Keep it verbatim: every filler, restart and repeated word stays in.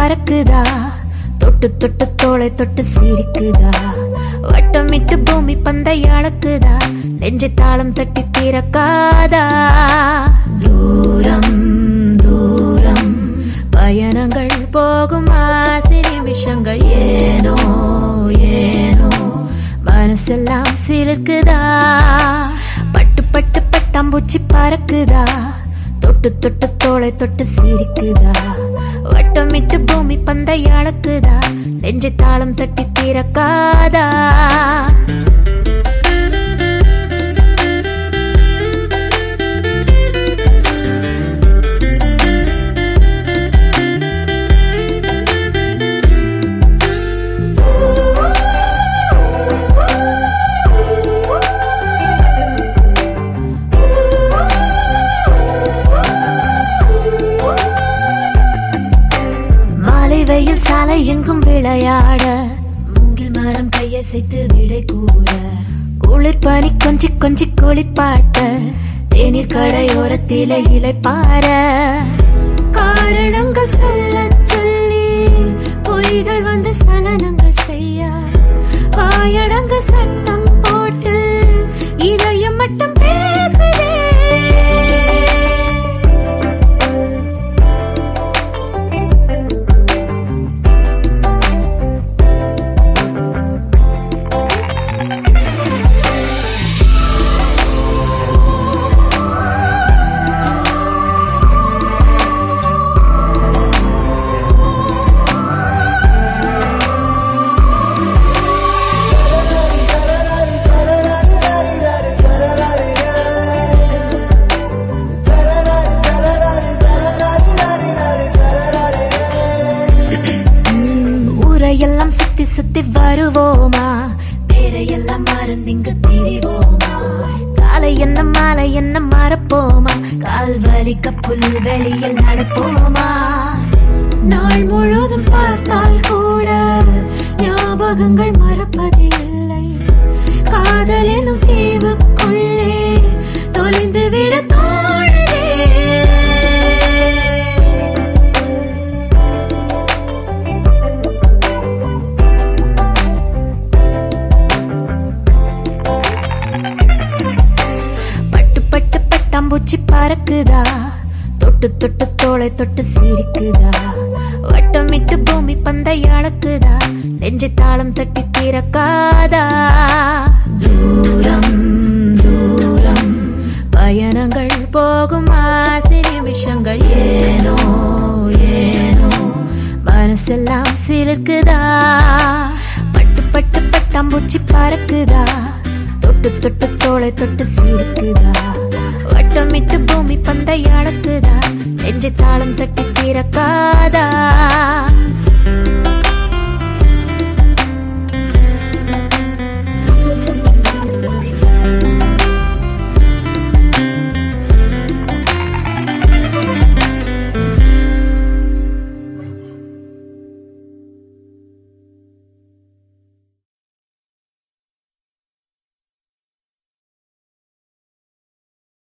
பறக்குதா, தொட்டு தொட்டு தோளை தொட்டு சிரிக்குதா, வட்டமிட்டு பூமி பந்தை அளக்குதா, நெஞ்சை தாளம் தட்டி திறக்காதா. தூரம் தூரம் பயணங்கள் போகும் ஆசை நிமிஷங்கள், ஏனோ ஏனோ மனசெல்லாம் சிலிர்க்குதா. பட்டு பட்டு பட்டாம்பூச்சி பறக்குதா, தொட்டு தொட்டு தோளை தொட்டு சிரிக்குதா, வட்டமிட்டு பூமி பந்தை அளக்குதா, நெஞ்சை தாளம் தட்டி திறக்காதா. வெயில் சாலை எங்கும் விளையாட, மூங்கில் மரம் கையசைத்து விடை கூற, குளிர் பனி கொஞ்சி கொஞ்சி குளிப்பாட்ட, தேநீர் கடையோரத்திலே இலை பார, காரணங்கள் சொல்ல சொல்லி பொய்கள் வந்து சலனங்கள் செய்ய, வாயடங்கு சட்டம் போட்டு இதயம் மட்டும் பேசுதே. எல்லாம் சுத்தி சுத்தி வருவோமா, பேரையெல்லாம் மறந்திங்கு திரிவோமா, காலை என்ன மாலை என்ன மறப்போமா, கால் வலிக்க புல்வெளியில் நடப்போமா. நாள் முழுதும் பார்த்தால் கூட ஞாபகங்கள் மறப்பது இல்லை, காதல் எனும் தீவுக்குள்ளே தொலைந்து விட தோணுதே. பட்டாம்பூச்சி பறக்குதா, தொட்டு தொட்டு தோளை தொட்டு சிரிக்குதா, வட்டமிட்டு பூமி பந்தை அளக்குதா, நெஞ்சை தாளம் தட்டி திறக்காதா. தூரம் தூரம் பயணங்கள் போகும் ஆசை நிமிஷங்கள், ஏனோ ஏனோ மனசெல்லாம் சிலிர்க்குதா. பட்டு பட்டு பட்டாம்பூச்சி பறக்குதா, தொட்டு தொட்டு தோளை தொட்டு சிரிக்குதா, வட்டமிட்டு பூமி பந்தை அளக்குதா, நெஞ்சை தாளம் தட்டி திறக்காதா.